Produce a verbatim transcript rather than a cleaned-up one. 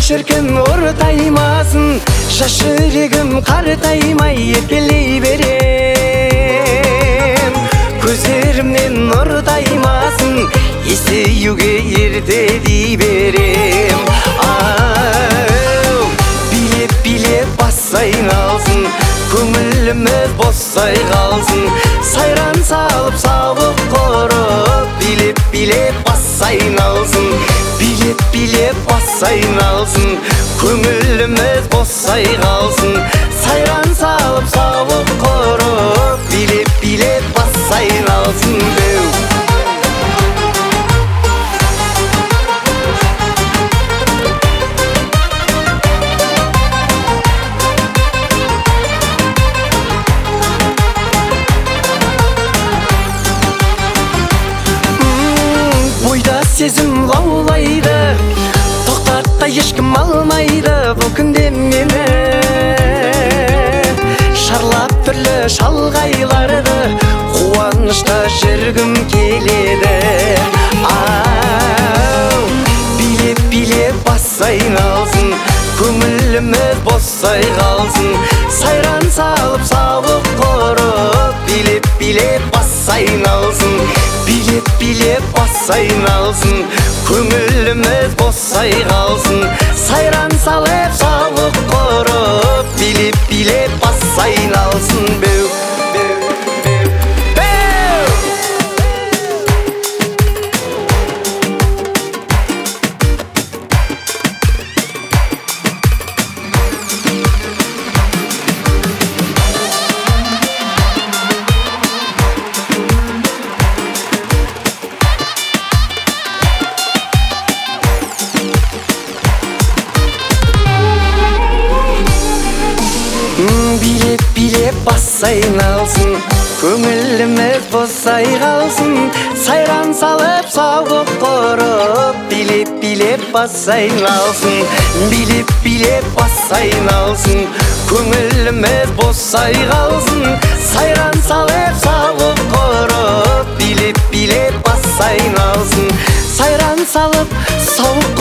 шіркін ортаймасын, жас жүрегім қартаймай еркелей берем. Көздерімнен нұрдаймасын, есеюге ерте дей берем. Ау, билеп-билеп бас айналсын, көңіліміз босай қалсын. Сайран салып сауық құрып, билеп-билеп бас айналсын. Билеп-билеп бас айналсын, көңіліміз босай қалсын. Сайран салып сауық құрып, билеп-билеп бас айналсын. Сезім лаулайды, тоқтатта ешкім алмайды бұл күнде мені. Шарлап түрлі шалғайларды қуанышта жүргім келеді. Ау, билеп-билеп бас айналсын, көңіліміз босай қалсын. Сайран салып сауық құрып, билеп-билеп бас айналсын. Билеп-билеп бас айналсын, көңіліміз босай қалсын. Сайран салып сауық құрып, билеп-билеп бас айналсын. Беу, беу, беу, беу. Билеп-билеп бас айналсын, көңіліміз босай қалсын. Сайран салып сауық құрып, билеп-билеп бас айналсын. Билеп-билеп бас айналсын, көңіліміз босай қалсын. Сайран салып сауық құрып, билеп-билеп бас айналсын. Сайран салып сауық